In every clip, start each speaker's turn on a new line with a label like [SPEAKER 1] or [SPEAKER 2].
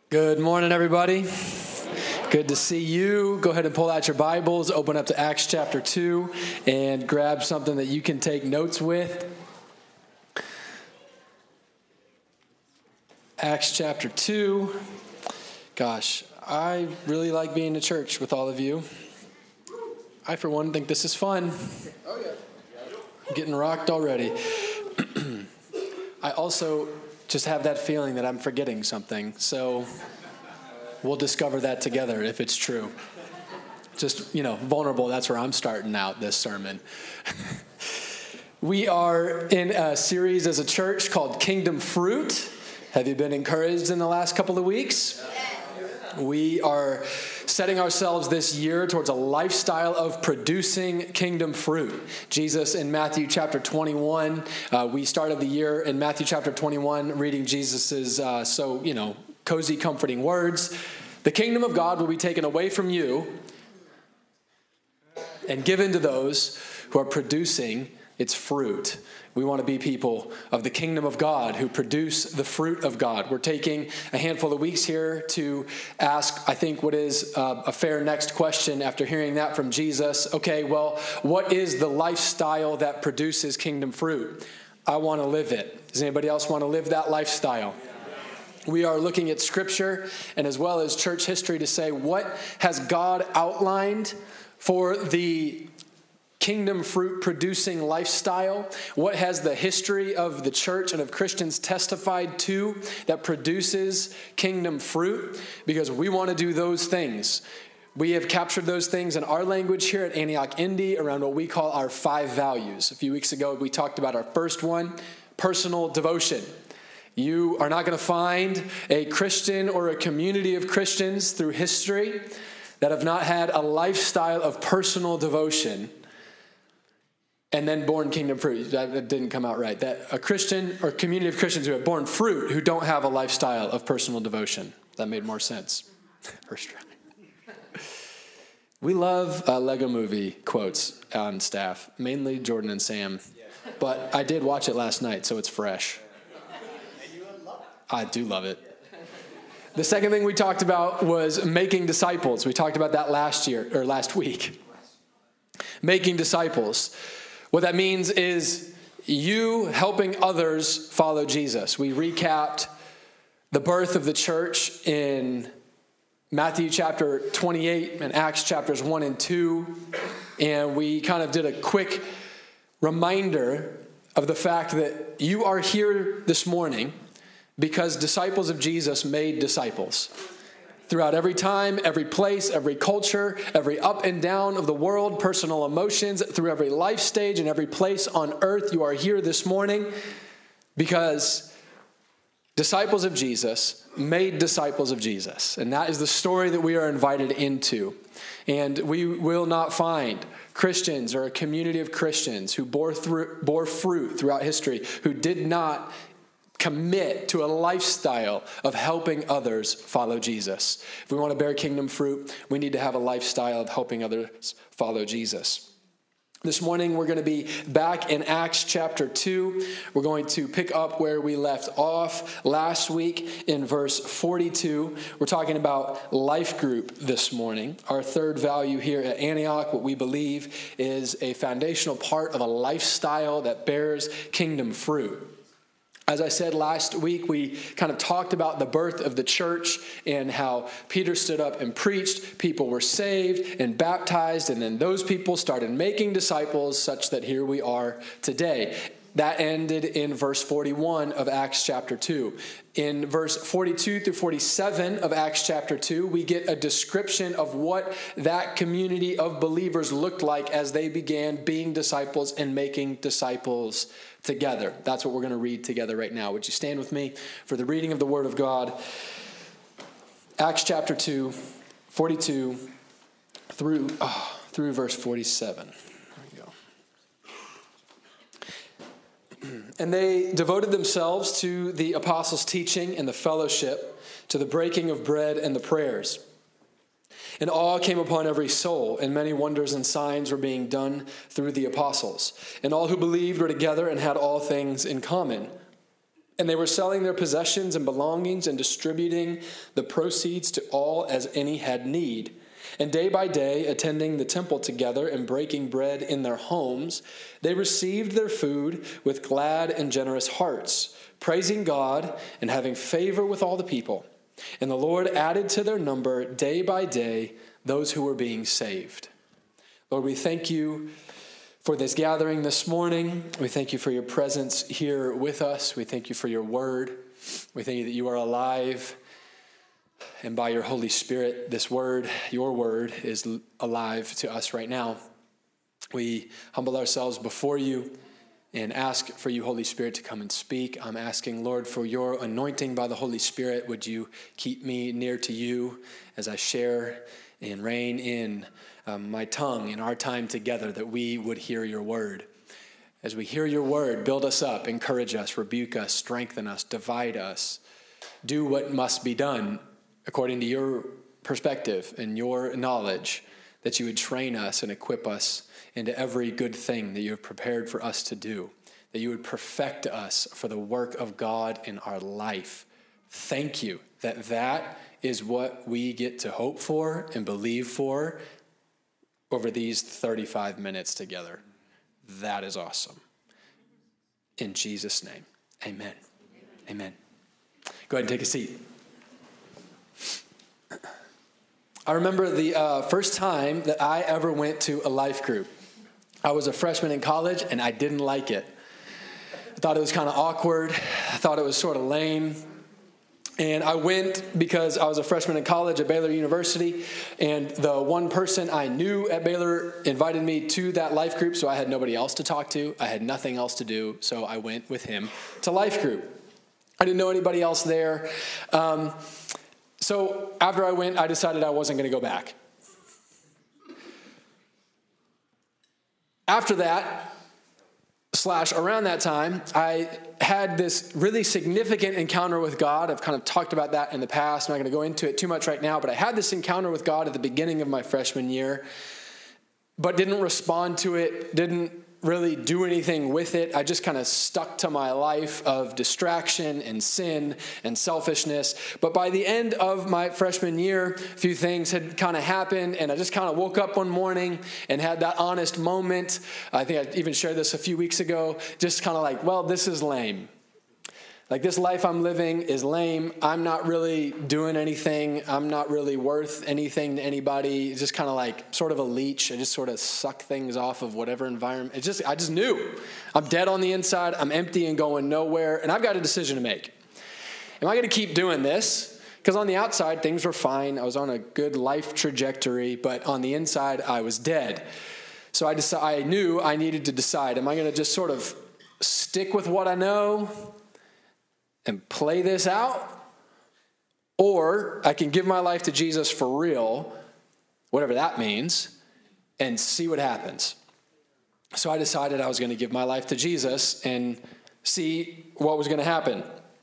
[SPEAKER 1] Good morning, everybody. Good to see you. Go ahead and pull out your Bibles, open up to Acts chapter 2, and grab something that you can take notes with. Acts chapter 2. Gosh, I really like being in church with all of you. I, for one, think this is fun. Oh, yeah. I'm getting rocked already. I also just have that feeling that I'm forgetting something. So we'll discover that together if it's true. Just, vulnerable. That's where I'm starting out this sermon. We are in a series as a church called Kingdom Fruit. Have you been encouraged in the last couple of weeks? We are setting ourselves this year towards a lifestyle of producing kingdom fruit. Jesus in Matthew chapter 21, we started the year in Matthew chapter 21 reading Jesus's cozy, comforting words. The kingdom of God will be taken away from you and given to those who are producing its fruit. We want to be people of the kingdom of God who produce the fruit of God. We're taking a handful of weeks here to ask, I think, what is a fair next question after hearing that from Jesus. Okay, well, what is the lifestyle that produces kingdom fruit? I want to live it. Does anybody else want to live that lifestyle? We are looking at Scripture and as well as church history to say, what has God outlined for the kingdom fruit producing lifestyle? What has the history of the church and of Christians testified to that produces kingdom fruit? Because we want to do those things. We have captured those things in our language here at Antioch Indy around what we call our 5 values. A few weeks ago, we talked about our first one, personal devotion. You are not going to find a Christian or a community of Christians through history that have not had a lifestyle of personal devotion and then born kingdom fruit. That didn't come out right. That a Christian or community of Christians who have born fruit who don't have a lifestyle of personal devotion. That made more sense. First try. We love Lego Movie quotes on staff, mainly Jordan and Sam. But I did watch it last night, so it's fresh. I do love it. The second thing we talked about was making disciples. We talked about that last week. Making disciples. What that means is you helping others follow Jesus. We recapped the birth of the church in Matthew chapter 28 and Acts chapters 1 and 2. And we kind of did a quick reminder of the fact that you are here this morning because disciples of Jesus made disciples. Throughout every time, every place, every culture, every up and down of the world, personal emotions, through every life stage and every place on earth, you are here this morning because disciples of Jesus made disciples of Jesus. And that is the story that we are invited into. And we will not find Christians or a community of Christians who bore fruit throughout history who did not commit to a lifestyle of helping others follow Jesus. If we want to bear kingdom fruit, we need to have a lifestyle of helping others follow Jesus. This morning, we're going to be back in Acts chapter 2. We're going to pick up where we left off last week in verse 42. We're talking about life group this morning. Our third value here at Antioch, what we believe is a foundational part of a lifestyle that bears kingdom fruit. As I said last week, we kind of talked about the birth of the church and how Peter stood up and preached. People were saved and baptized, and then those people started making disciples such that here we are today. That ended in verse 41 of Acts chapter 2. In verse 42 through 47 of Acts chapter 2, we get a description of what that community of believers looked like as they began being disciples and making disciples together. That's what we're going to read together right now. Would you stand with me for the reading of the Word of God? Acts chapter 2, 42 through verse 47. And they devoted themselves to the apostles' teaching and the fellowship, to the breaking of bread and the prayers. And awe came upon every soul, and many wonders and signs were being done through the apostles. And all who believed were together and had all things in common. And they were selling their possessions and belongings and distributing the proceeds to all as any had need. And day by day, attending the temple together and breaking bread in their homes, they received their food with glad and generous hearts, praising God and having favor with all the people. And the Lord added to their number day by day those who were being saved. Lord, we thank you for this gathering this morning. We thank you for your presence here with us. We thank you for your word. We thank you that you are alive. And by your Holy Spirit, this word, your word, is alive to us right now. We humble ourselves before you and ask for you, Holy Spirit, to come and speak. I'm asking, Lord, for your anointing by the Holy Spirit. Would you keep me near to you as I share and rein in my tongue in our time together, that we would hear your word. As we hear your word, build us up, encourage us, rebuke us, strengthen us, divide us. Do what must be done according to your perspective and your knowledge, that you would train us and equip us into every good thing that you have prepared for us to do, that you would perfect us for the work of God in our life. Thank you that is what we get to hope for and believe for over these 35 minutes together. That is awesome. In Jesus' name, amen. Amen. Go ahead and take a seat. I remember the first time that I ever went to a life group. I was a freshman in college, and I didn't like it. I thought it was kind of awkward. I thought it was sort of lame. And I went because I was a freshman in college at Baylor University, and the one person I knew at Baylor invited me to that life group, so I had nobody else to talk to. I had nothing else to do, so I went with him to life group. I didn't know anybody else there. So after I went, I decided I wasn't going to go back. After that, around that time, I had this really significant encounter with God. I've kind of talked about that in the past. I'm not going to go into it too much right now, but I had this encounter with God at the beginning of my freshman year, but didn't respond to it, didn't really do anything with it. I just kind of stuck to my life of distraction and sin and selfishness. But by the end of my freshman year, a few things had kind of happened, and I just kind of woke up one morning and had that honest moment. I think I even shared this a few weeks ago, just kind of like, well, this is lame. Like, this life I'm living is lame. I'm not really doing anything. I'm not really worth anything to anybody. It's just kind of like sort of a leech. I just sort of suck things off of whatever environment. I just knew. I'm dead on the inside. I'm empty and going nowhere. And I've got a decision to make. Am I going to keep doing this? Because on the outside, things were fine. I was on a good life trajectory. But on the inside, I was dead. So I knew I needed to decide. Am I going to just sort of stick with what I know and play this out? Or I can give my life to Jesus for real, whatever that means, and see what happens. So I decided I was going to give my life to Jesus and see what was going to happen.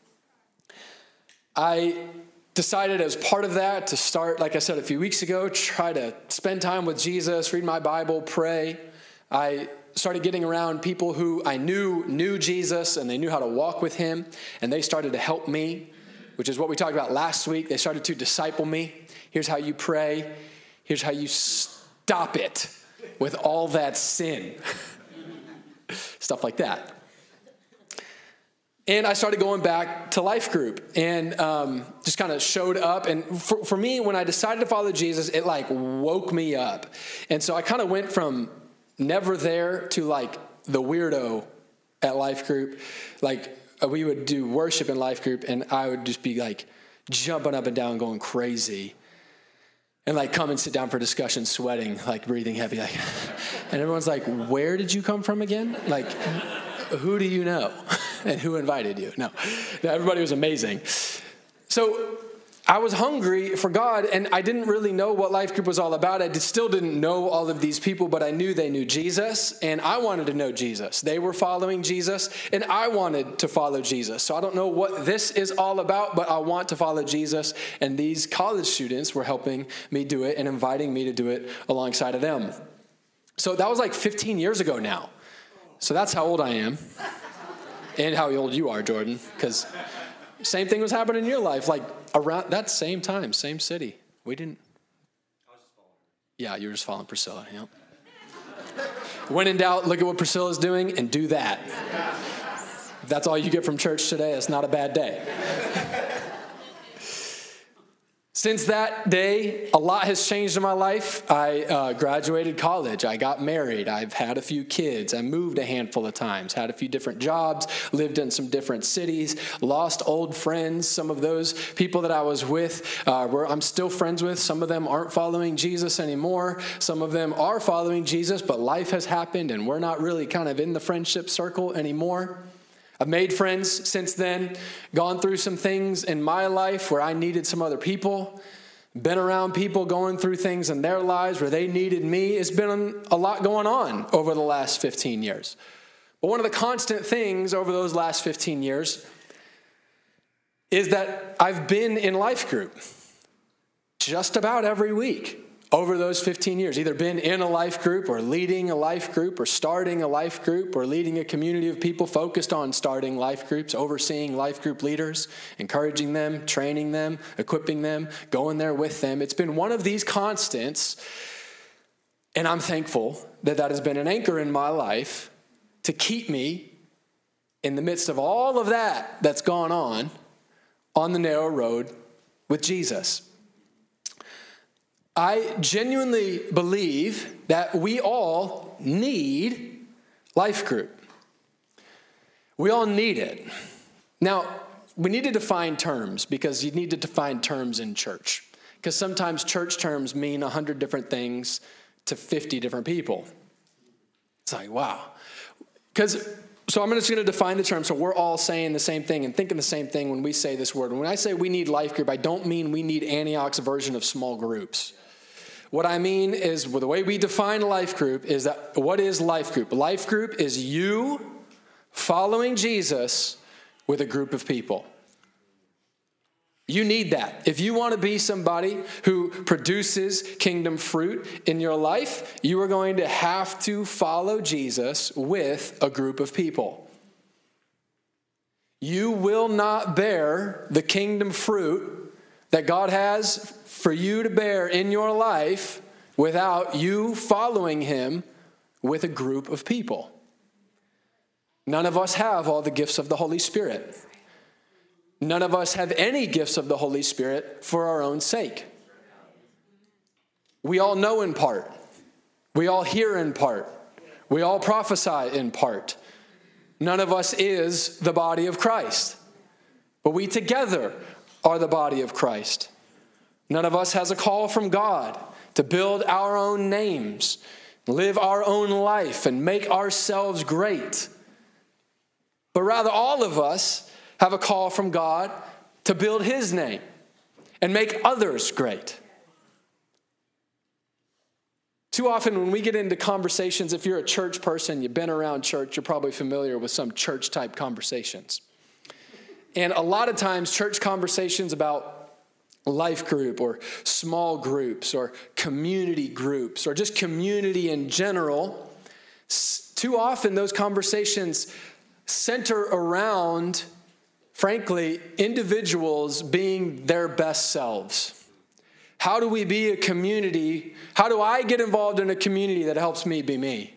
[SPEAKER 1] I decided as part of that to start, like I said a few weeks ago, try to spend time with Jesus, read my Bible, pray. I started getting around people who I knew Jesus, and they knew how to walk with him, and they started to help me, which is what we talked about last week. They started to disciple me. Here's how you pray. Here's how you stop it with all that sin. Stuff like that. And I started going back to life group and just kind of showed up. And for me, when I decided to follow Jesus, it like woke me up. And so I kind of went from never there to like the weirdo at life group. Like we would do worship in life group, and I would just be like jumping up and down, going crazy, and like come and sit down for discussion, sweating, like breathing heavy, like, and everyone's like, "Where did you come from again? Like, who do you know, and who invited you?" No, everybody was amazing. So I was hungry for God, and I didn't really know what life group was all about. I still didn't know all of these people, but I knew they knew Jesus, and I wanted to know Jesus. They were following Jesus, and I wanted to follow Jesus. So I don't know what this is all about, but I want to follow Jesus, and these college students were helping me do it and inviting me to do it alongside of them. So that was like 15 years ago now. So that's how old I am. And how old you are, Jordan, because same thing was happening in your life, like around that same time, same city. We didn't. I was just following. Yeah, you were just following Priscilla. Yep. When in doubt, look at what Priscilla's doing and do that. If that's all you get from church today, it's not a bad day. Since that day, a lot has changed in my life. I graduated college. I got married. I've had a few kids. I moved a handful of times, had a few different jobs, lived in some different cities, lost old friends. Some of those people that I was with, I'm still friends with. Some of them aren't following Jesus anymore. Some of them are following Jesus, but life has happened, and we're not really kind of in the friendship circle anymore. I've made friends since then, gone through some things in my life where I needed some other people, been around people going through things in their lives where they needed me. It's been a lot going on over the last 15 years. But one of the constant things over those last 15 years is that I've been in life group just about every week. Over those 15 years, either been in a life group or leading a life group or starting a life group or leading a community of people focused on starting life groups, overseeing life group leaders, encouraging them, training them, equipping them, going there with them. It's been one of these constants, and I'm thankful that that has been an anchor in my life to keep me in the midst of all of that that's gone on the narrow road with Jesus. I genuinely believe that we all need life group. We all need it. Now, we need to define terms because you need to define terms in church. Because sometimes church terms mean 100 different things to 50 different people. It's like, wow. So I'm just going to define the term so we're all saying the same thing and thinking the same thing when we say this word. When I say we need life group, I don't mean we need Antioch's version of small groups. What I mean is, the way we define life group is that, what is life group? Life group is you following Jesus with a group of people. You need that. If you want to be somebody who produces kingdom fruit in your life, you are going to have to follow Jesus with a group of people. You will not bear the kingdom fruit that God has for you to bear in your life without you following him with a group of people. None of us have all the gifts of the Holy Spirit. None of us have any gifts of the Holy Spirit for our own sake. We all know in part. We all hear in part. We all prophesy in part. None of us is the body of Christ. But we together are the body of Christ. None of us has a call from God to build our own names, live our own life, and make ourselves great. But rather, all of us have a call from God to build his name and make others great. Too often when we get into conversations, if you're a church person, you've been around church, you're probably familiar with some church-type conversations. And a lot of times, church conversations about life group or small groups or community groups or just community in general, too often those conversations center around, frankly, individuals being their best selves. How do we be a community? How do I get involved in a community that helps me be me?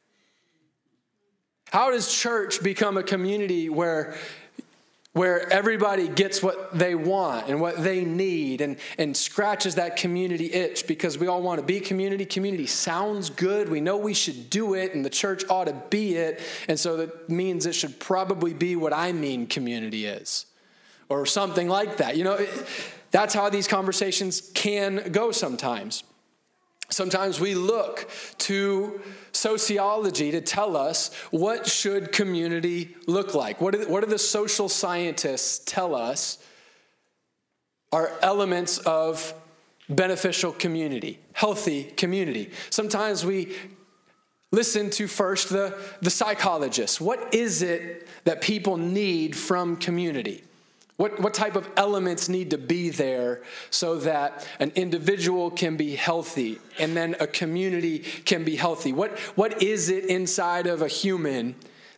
[SPEAKER 1] How does church become a community where everybody gets what they want and what they need and scratches that community itch because we all want to be community. Community sounds good. We know we should do it and the church ought to be it. And so that means it should probably be what I mean community is or something like that. You know, that's how these conversations can go sometimes. Sometimes we look to sociology to tell us what should community look like. What do the social scientists tell us are elements of beneficial community, healthy community? Sometimes we listen to first the psychologists. What is it that people need from community? What type of elements need to be there so that an individual can be healthy and then a community can be healthy? What is it inside of a human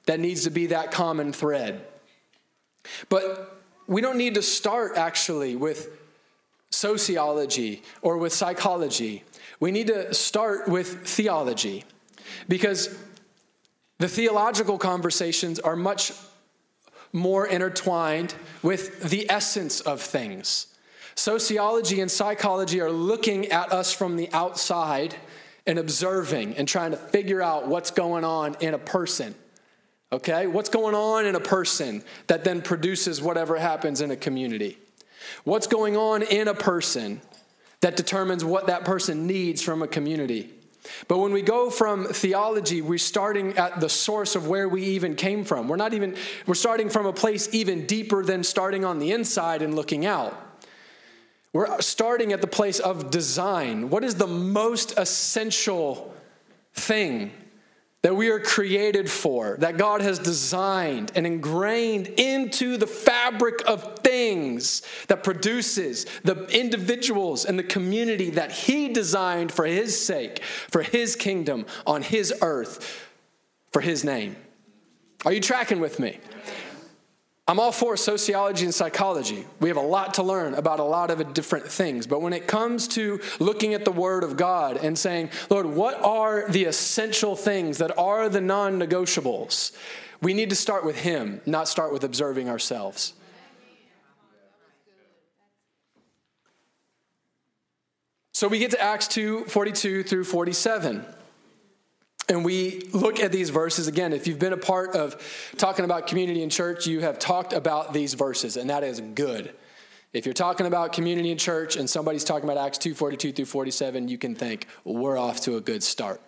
[SPEAKER 1] that needs to be that common thread. But we don't need to start actually with sociology or with psychology. We need to start with theology, because the theological conversations are much more intertwined with the essence of things. Sociology and psychology are looking at us from the outside and observing and trying to figure out what's going on in a person. Okay? What's going on in a person that then produces whatever happens in a community? What's going on in a person that determines what that person needs from a community? But when we go from theology, we're starting at the source of where we even came from. We're starting from a place even deeper than starting on the inside and looking out. We're starting at the place of design. What is the most essential thing that we are created for, that God has designed and ingrained into the fabric of things, that produces the individuals and the community that he designed for his sake, for his kingdom on his earth, for his name? Are you tracking with me? I'm all for sociology and psychology. We have a lot to learn about a lot of different things. But when it comes to looking at the Word of God and saying, Lord, what are the essential things that are the non-negotiables? We need to start with him, not start with observing ourselves. So we get to Acts 2:42 through 47. And we look at these verses again. If you've been a part of talking about community in church, you have talked about these verses, and that is good. If you're talking about community in church and somebody's talking about Acts 2:42 through 47, you can think, we're off to a good start.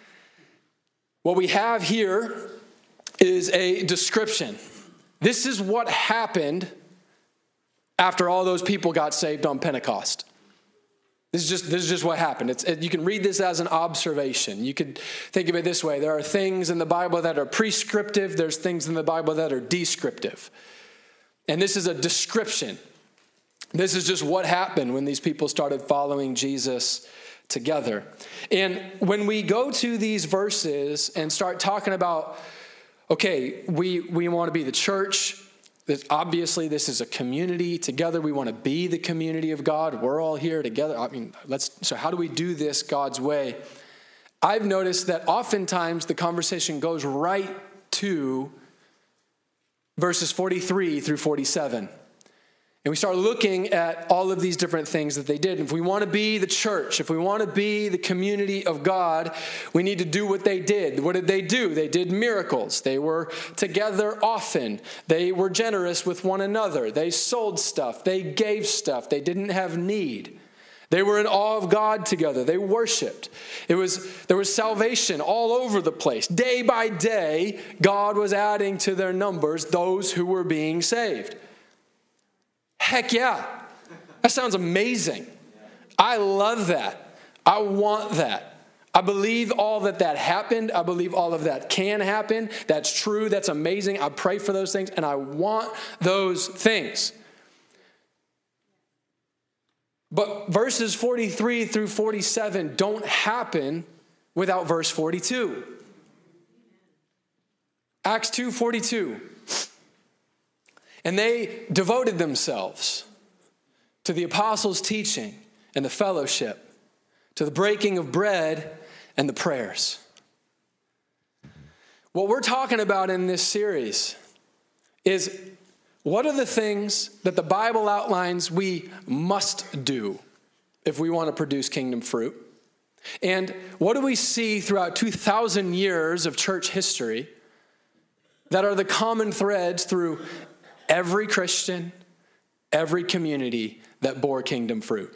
[SPEAKER 1] What we have here is a description. This is what happened after all those people got saved on Pentecost. This is just what happened. You can read this as an observation. You could think of it this way. There are things in the Bible that are prescriptive. There's things in the Bible that are descriptive. And this is a description. This is just what happened when these people started following Jesus together. And when we go to these verses and start talking about, okay, we want to be the church. Obviously, this is a community. Together, we want to be the community of God. We're all here together. So how do we do this God's way? I've noticed that oftentimes the conversation goes right to verses 43 through 47. And we start looking at all of these different things that they did. And if we want to be the church, if we want to be the community of God, we need to do what they did. What did they do? They did miracles. They were together often. They were generous with one another. They sold stuff. They gave stuff. They didn't have need. They were in awe of God together. They worshiped. There was salvation all over the place. Day by day, God was adding to their numbers those who were being saved. Heck yeah. That sounds amazing. I love that. I want that. I believe all that happened. I believe all of that can happen. That's true. That's amazing. I pray for those things, and I want those things. But verses 43 through 47 don't happen without verse 42. Acts 2:42. And they devoted themselves to the apostles' teaching and the fellowship, to the breaking of bread and the prayers. What we're talking about in this series is, what are the things that the Bible outlines we must do if we want to produce kingdom fruit? And what do we see throughout 2,000 years of church history that are the common threads through every Christian, every community that bore kingdom fruit?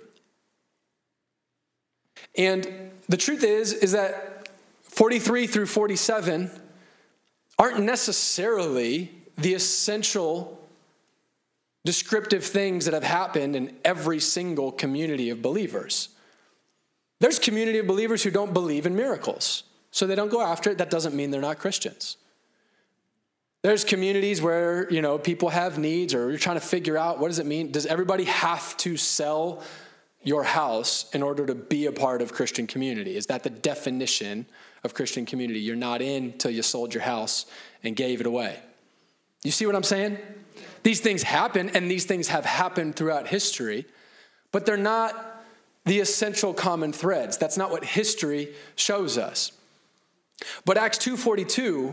[SPEAKER 1] And the truth is that 43 through 47 aren't necessarily the essential descriptive things that have happened in every single community of believers. There's community of believers who don't believe in miracles, so they don't go after it. That doesn't mean they're not Christians. There's communities where, people have needs, or you're trying to figure out, what does it mean? Does everybody have to sell your house in order to be a part of Christian community? Is that the definition of Christian community? You're not in till you sold your house and gave it away. You see what I'm saying? These things happen, and these things have happened throughout history, but they're not the essential common threads. That's not what history shows us. But Acts 2:42,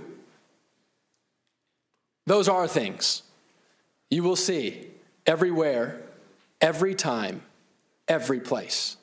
[SPEAKER 1] those are things. You will see everywhere, every time, every place.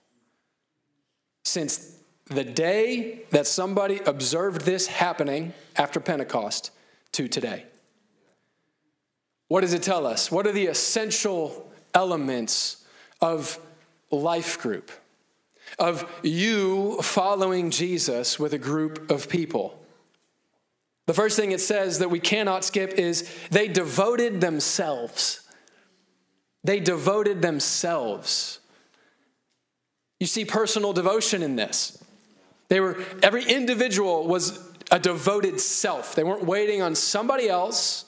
[SPEAKER 1] Since the day that somebody observed this happening after Pentecost to today. What does it tell us? What are the essential elements of life group? Of you following Jesus with a group of people? The first thing it says that we cannot skip is they devoted themselves. They devoted themselves. You see personal devotion in this. Every individual was a devoted self. They weren't waiting on somebody else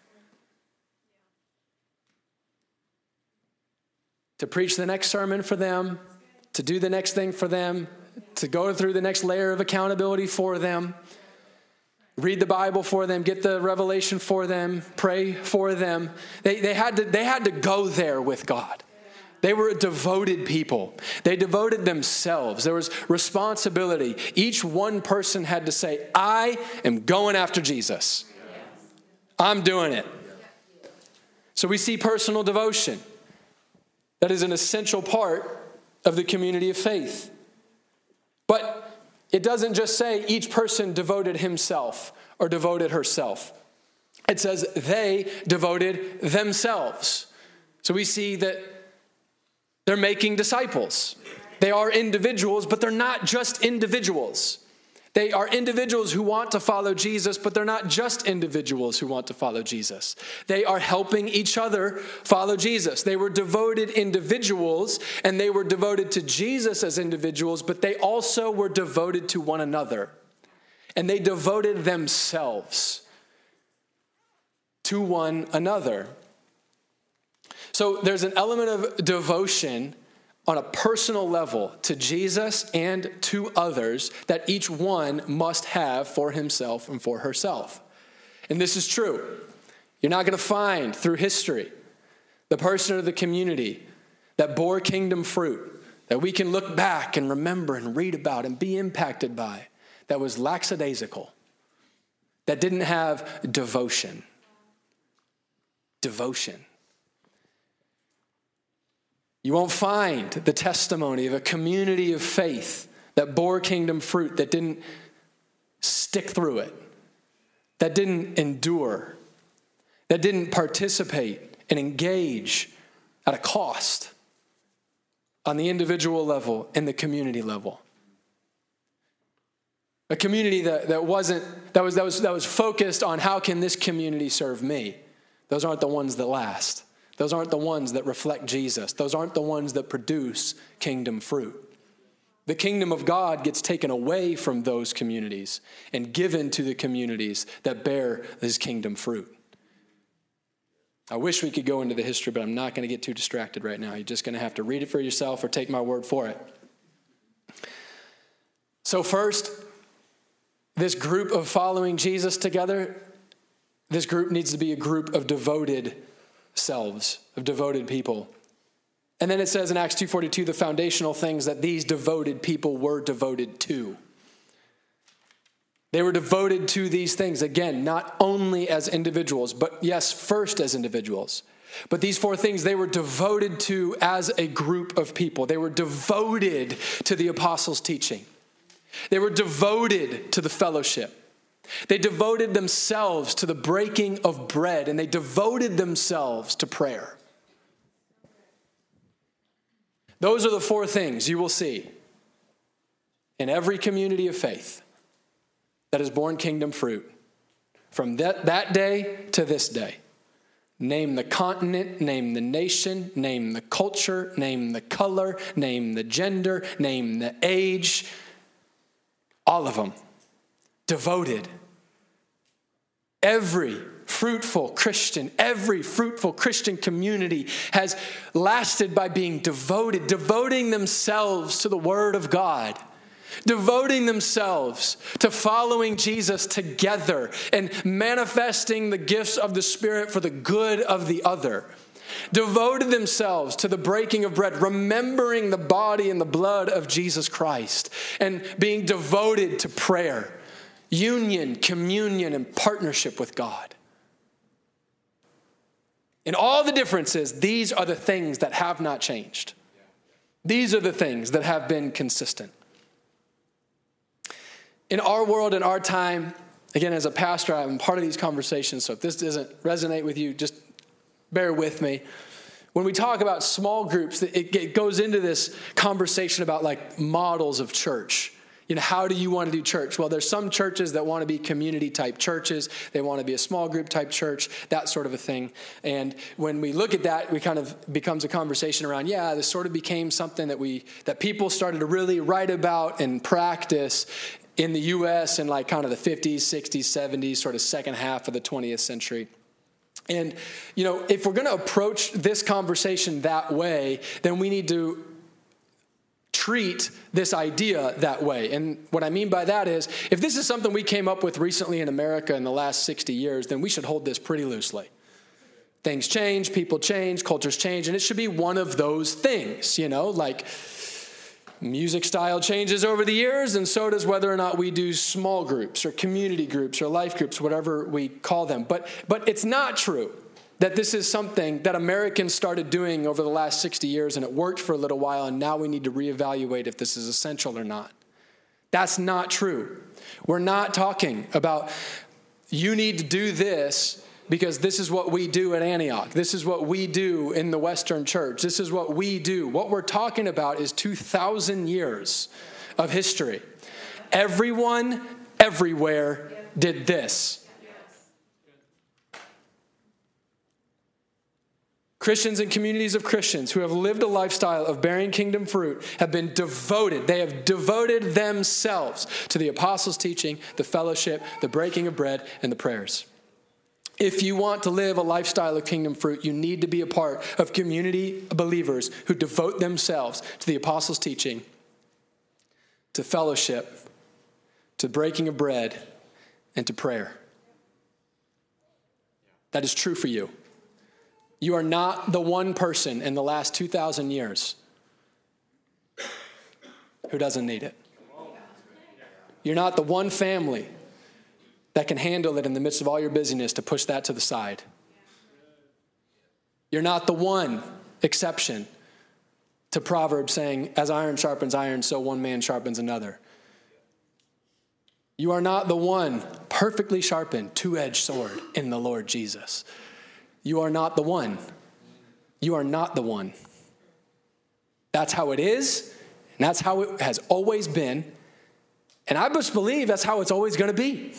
[SPEAKER 1] to preach the next sermon for them, to do the next thing for them, to go through the next layer of accountability for them, read the Bible for them, get the revelation for them, pray for them. They had to go there with God. They were a devoted people. They devoted themselves. There was responsibility. Each one person had to say, I am going after Jesus. I'm doing it. So we see personal devotion. That is an essential part of the community of faith. But it doesn't just say each person devoted himself or devoted herself. It says they devoted themselves. So we see that they're making disciples. They are individuals, but they're not just individuals. They are individuals who want to follow Jesus, but they're not just individuals who want to follow Jesus. They are helping each other follow Jesus. They were devoted individuals, and they were devoted to Jesus as individuals, but they also were devoted to one another. And they devoted themselves to one another. So there's an element of devotion on a personal level to Jesus and to others that each one must have for himself and for herself. And this is true. You're not going to find through history the person or the community that bore kingdom fruit, that we can look back and remember and read about and be impacted by, that was lackadaisical, that didn't have devotion. Devotion. You won't find the testimony of a community of faith that bore kingdom fruit, that didn't stick through it, that didn't endure, that didn't participate and engage at a cost on the individual level and the community level. A community that was focused on how can this community serve me. Those aren't the ones that last. Those aren't the ones that reflect Jesus. Those aren't the ones that produce kingdom fruit. The kingdom of God gets taken away from those communities and given to the communities that bear this kingdom fruit. I wish we could go into the history, but I'm not going to get too distracted right now. You're just going to have to read it for yourself or take my word for it. So first, this group of following Jesus together, this group needs to be a group of devoted selves, of devoted people. And then it says in Acts 2:42, the foundational things that these devoted people were devoted to. They were devoted to these things, again, not only as individuals, but yes, first as individuals. But these four things they were devoted to as a group of people. They were devoted to the apostles' teaching. They were devoted to the fellowship. They devoted themselves to the breaking of bread, and they devoted themselves to prayer. Those are the four things you will see in every community of faith that has borne kingdom fruit from that day to this day. Name the continent, name the nation, name the culture, name the color, name the gender, name the age. All of them. Devoted. Every fruitful Christian community has lasted by being devoting themselves to the Word of God, devoting themselves to following Jesus together and manifesting the gifts of the Spirit for the good of the other. Devoted themselves to the breaking of bread, remembering the body and the blood of Jesus Christ, and being devoted to prayer, union, communion, and partnership with God. In all the differences, these are the things that have not changed. These are the things that have been consistent. In our world, in our time, again, as a pastor, I'm part of these conversations, so if this doesn't resonate with you, just bear with me. When we talk about small groups, it goes into this conversation about like models of church. You know, how do you want to do church? Well, there's some churches that want to be community type churches. They want to be a small group type church, that sort of a thing. And when we look at that, we kind of becomes a conversation around, this sort of became something that people started to really write about and practice in the U.S. in like kind of the 50s, 60s, 70s, sort of second half of the 20th century. And, you know, if we're going to approach this conversation that way, then we need to treat this idea that way. And what I mean by that is, if this is something we came up with recently in America in the last 60 years, then we should hold this pretty loosely. Things change, people change, cultures change, and it should be one of those things, you know, like music style changes over the years, and so does whether or not we do small groups or community groups or life groups, whatever we call them. But it's not true that this is something that Americans started doing over the last 60 years, and it worked for a little while, and now we need to reevaluate if this is essential or not. That's not true. We're not talking about you need to do this because this is what we do at Antioch. This is what we do in the Western church. This is what we do. What we're talking about is 2,000 years of history. Everyone, everywhere did this. Christians and communities of Christians who have lived a lifestyle of bearing kingdom fruit have been devoted. They have devoted themselves to the apostles' teaching, the fellowship, the breaking of bread, and the prayers. If you want to live a lifestyle of kingdom fruit, you need to be a part of community believers who devote themselves to the apostles' teaching, to fellowship, to breaking of bread, and to prayer. That is true for you. You are not the one person in the last 2,000 years who doesn't need it. You're not the one family that can handle it in the midst of all your busyness to push that to the side. You're not the one exception to Proverbs saying, as iron sharpens iron, so one man sharpens another. You are not the one perfectly sharpened, two-edged sword in the Lord Jesus. You are not the one. You are not the one. That's how it is, and that's how it has always been, and I just believe that's how it's always going to be.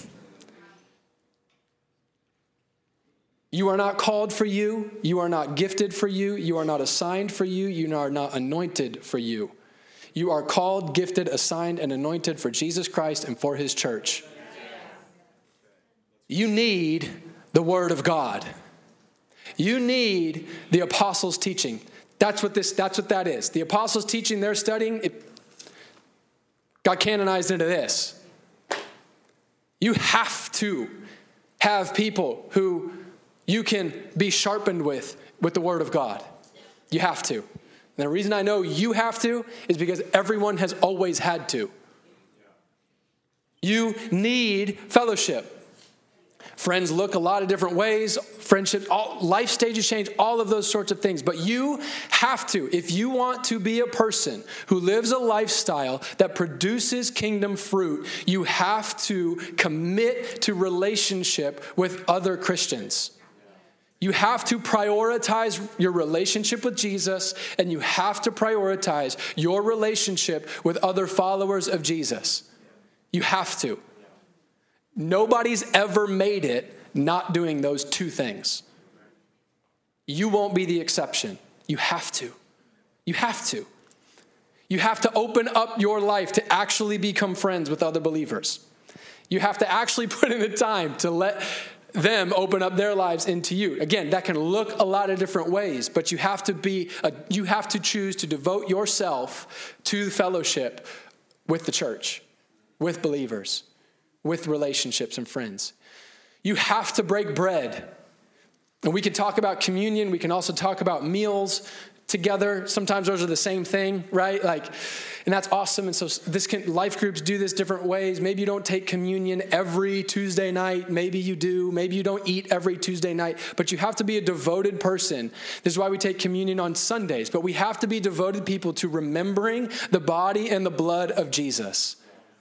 [SPEAKER 1] You are not called for you. You are not gifted for you. You are not assigned for you. You are not anointed for you. You are called, gifted, assigned, and anointed for Jesus Christ and for his church. You need the Word of God. You need the apostles' teaching. That's what that is. The apostles' teaching they're studying, it got canonized into this. You have to have people who you can be sharpened with the Word of God. You have to. And the reason I know you have to is because everyone has always had to. You need fellowship. Friends look a lot of different ways. Friendships, life stages change, all of those sorts of things. But you have to, if you want to be a person who lives a lifestyle that produces kingdom fruit, you have to commit to relationship with other Christians. You have to prioritize your relationship with Jesus, and you have to prioritize your relationship with other followers of Jesus. You have to. Nobody's ever made it not doing those two things. You won't be the exception. You have to. You have to. You have to open up your life to actually become friends with other believers. You have to actually put in the time to let them open up their lives into you. Again, that can look a lot of different ways, but you have to choose to devote yourself to fellowship with the church, with believers, with relationships and friends. You have to break bread. And we can talk about communion. We can also talk about meals together. Sometimes those are the same thing, right? And that's awesome. And so life groups do this different ways. Maybe you don't take communion every Tuesday night. Maybe you do. Maybe you don't eat every Tuesday night. But you have to be a devoted person. This is why we take communion on Sundays. But we have to be devoted people to remembering the body and the blood of Jesus.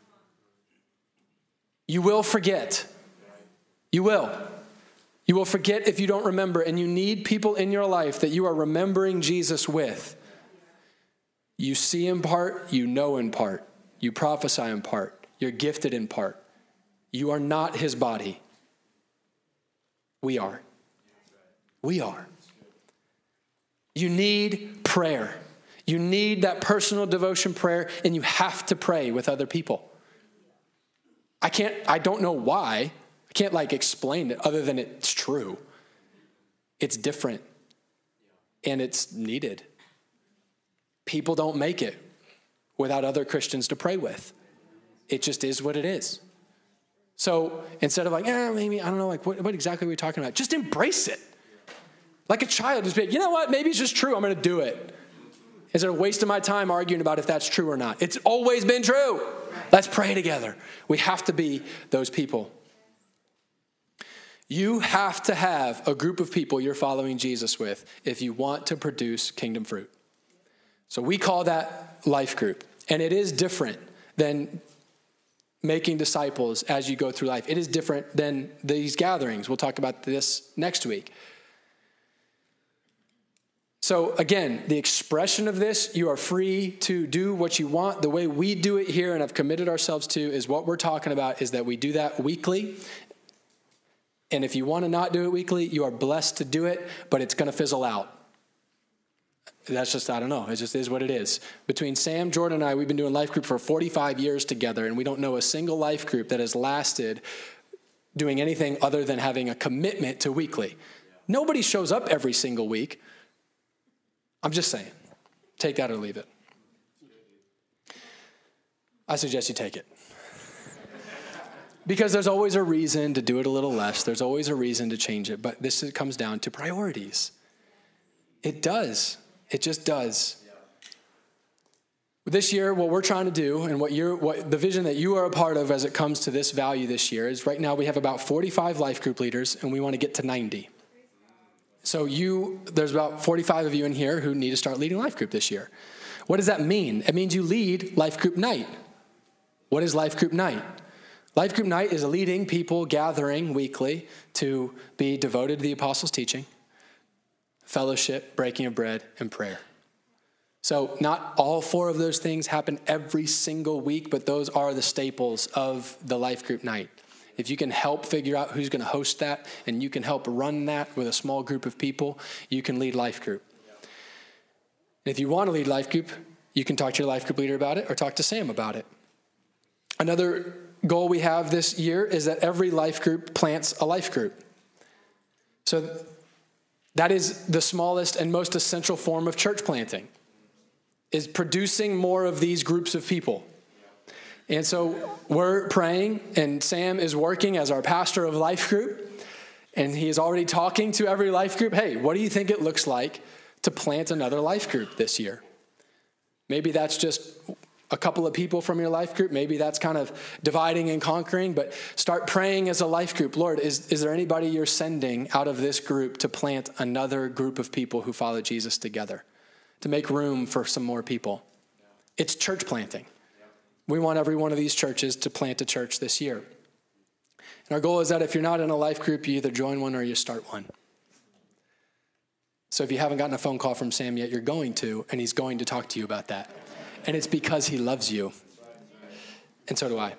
[SPEAKER 1] You will forget. You will. You will forget if you don't remember, and you need people in your life that you are remembering Jesus with. You see in part, you know in part, you prophesy in part, you're gifted in part. You are not his body. We are. We are. You need prayer. You need that personal devotion prayer, and you have to pray with other people. I don't know why. I can't explain it other than it's true. It's different and it's needed. People don't make it without other Christians to pray with. It just is what it is. So instead of maybe, I don't know, what exactly are we talking about? Just embrace it. Like a child, just be you know what? Maybe it's just true. I'm going to do it. Instead of wasting my time arguing about if that's true or not. It's always been true. Let's pray together. We have to be those people. You have to have a group of people you're following Jesus with if you want to produce kingdom fruit. So we call that life group. And it is different than making disciples as you go through life. It is different than these gatherings. We'll talk about this next week. So again, the expression of this, you are free to do what you want. The way we do it here and have committed ourselves to is what we're talking about is that we do that weekly. And if you want to not do it weekly, you are blessed to do it, but it's going to fizzle out. That's just, I don't know. It just is what it is. Between Sam, Jordan, and I, we've been doing life group for 45 years together, and we don't know a single life group that has lasted doing anything other than having a commitment to weekly. Nobody shows up every single week. I'm just saying. Take that or leave it. I suggest you take it. Because there's always a reason to do it a little less. There's always a reason to change it. But this comes down to priorities. It does. It just does. This year, what we're trying to do and what the vision that you are a part of as it comes to this value this year is right now we have about 45 life group leaders and we want to get to 90. So there's about 45 of you in here who need to start leading life group this year. What does that mean? It means you lead life group night. What is life group night? Life group night is a leading people gathering weekly to be devoted to the apostles' teaching, fellowship, breaking of bread, and prayer. So not all four of those things happen every single week, but those are the staples of the life group night. If you can help figure out who's going to host that and you can help run that with a small group of people, you can lead life group. And if you want to lead life group, you can talk to your life group leader about it or talk to Sam about it. Another goal we have this year is that every life group plants a life group. So that is the smallest and most essential form of church planting, is producing more of these groups of people. And so we're praying, and Sam is working as our pastor of life group, and he is already talking to every life group. Hey, what do you think it looks like to plant another life group this year? Maybe that's just a couple of people from your life group. Maybe that's kind of dividing and conquering, but start praying as a life group. Lord, is there anybody you're sending out of this group to plant another group of people who follow Jesus together, to make room for some more people? It's church planting. We want every one of these churches to plant a church this year. And our goal is that if you're not in a life group, you either join one or you start one. So if you haven't gotten a phone call from Sam yet, you're going to, and he's going to talk to you about that. And it's because he loves you. And so do I.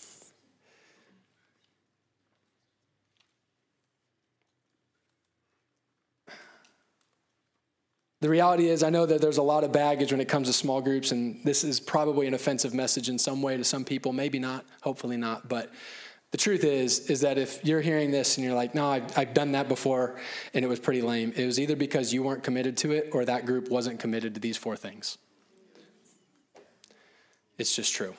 [SPEAKER 1] The reality is, I know that there's a lot of baggage when it comes to small groups, and this is probably an offensive message in some way to some people. Maybe not, hopefully not, but The truth is that if you're hearing this and you're like, no, I've done that before and it was pretty lame, it was either because you weren't committed to it or that group wasn't committed to these 4 things. It's just true.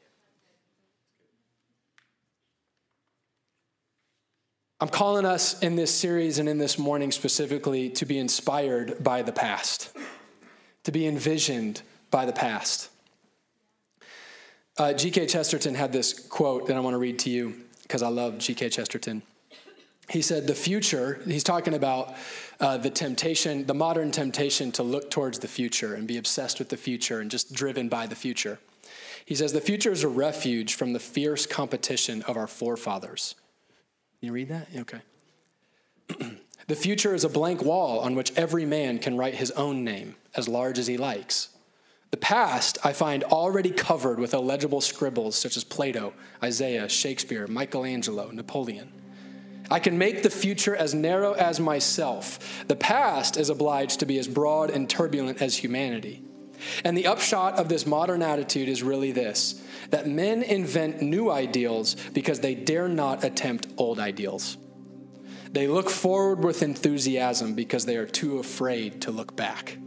[SPEAKER 1] I'm calling us in this series and in this morning specifically to be inspired by the past, to be envisioned by the past. G.K. Chesterton had this quote that I want to read to you because I love G.K. Chesterton. He said, the future, he's talking about the temptation, the modern temptation to look towards the future and be obsessed with the future and just driven by the future. He says, the future is a refuge from the fierce competition of our forefathers. Can you read that? Okay. The future is a blank wall on which every man can write his own name, as large as he likes. The past I find already covered with illegible scribbles such as Plato, Isaiah, Shakespeare, Michelangelo, Napoleon. I can make the future as narrow as myself. The past is obliged to be as broad and turbulent as humanity. And the upshot of this modern attitude is really this, that men invent new ideals because they dare not attempt old ideals. They look forward with enthusiasm because they are too afraid to look back.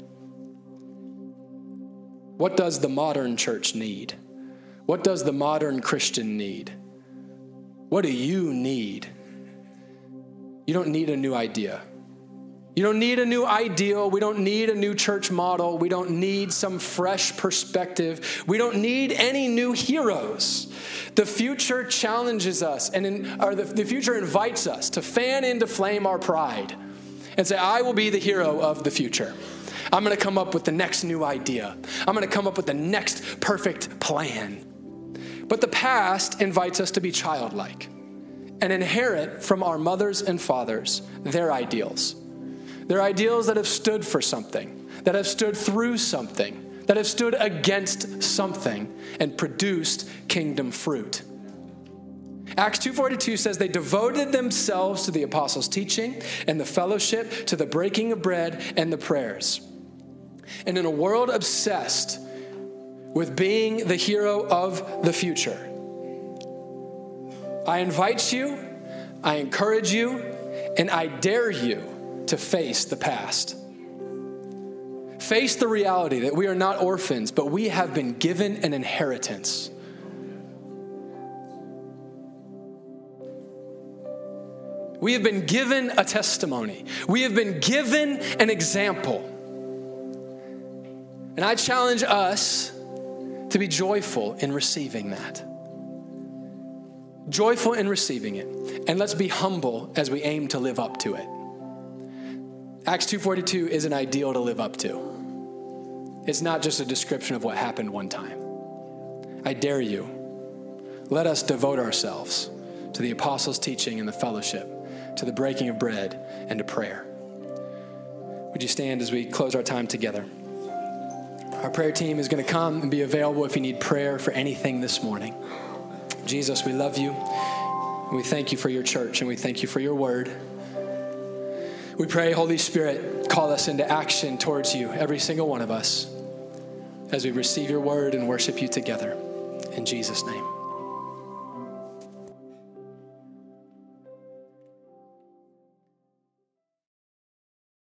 [SPEAKER 1] What does the modern church need? What does the modern Christian need? What do you need? You don't need a new idea. You don't need a new ideal. We don't need a new church model. We don't need some fresh perspective. We don't need any new heroes. The future challenges us, the future invites us to fan into flame our pride and say, I will be the hero of the future. I'm going to come up with the next new idea. I'm going to come up with the next perfect plan. But the past invites us to be childlike and inherit from our mothers and fathers their ideals. Their ideals that have stood for something, that have stood through something, that have stood against something and produced kingdom fruit. Acts 2:42 says they devoted themselves to the apostles' teaching and the fellowship, to the breaking of bread and the prayers. And in a world obsessed with being the hero of the future, I invite you, I encourage you, and I dare you to face the past. Face the reality that we are not orphans, but we have been given an inheritance. We have been given a testimony. We have been given an example. And I challenge us to be joyful in receiving that. Joyful in receiving it. And let's be humble as we aim to live up to it. Acts 2:42 is an ideal to live up to. It's not just a description of what happened one time. I dare you. Let us devote ourselves to the apostles' teaching and the fellowship, to the breaking of bread and to prayer. Would you stand as we close our time together? Our prayer team is going to come and be available if you need prayer for anything this morning. Jesus, we love you. And we thank you for your church and we thank you for your word. We pray, Holy Spirit, call us into action towards you, every single one of us, as we receive your word and worship you together. In Jesus' name.